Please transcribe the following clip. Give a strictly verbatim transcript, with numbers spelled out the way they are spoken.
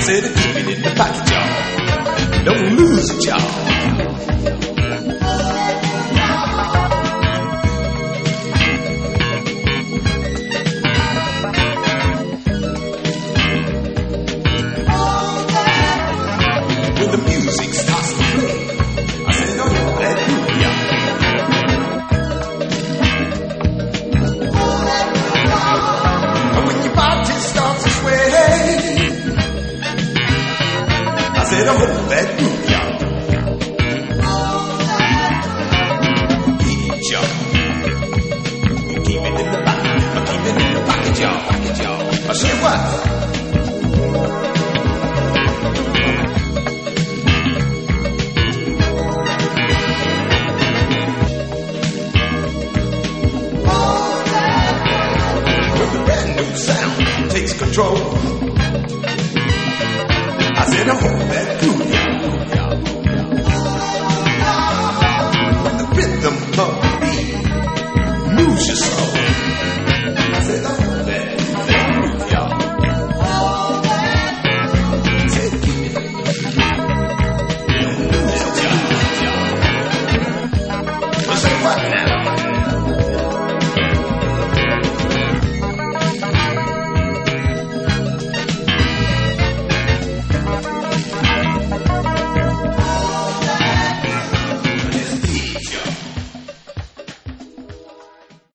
said, keep it in the pocket, y'all. Don't lose it, y'all. When the music starts to play, I said, oh, that groove, y'all. When your body starts to sway, I said, oh, that groove, y'all. Keep it, y'all. Keep it in the pocket. Keep it in the pocket, y'all. Pocket, y'all. I said, what? Takes control. I said, oh, that groove.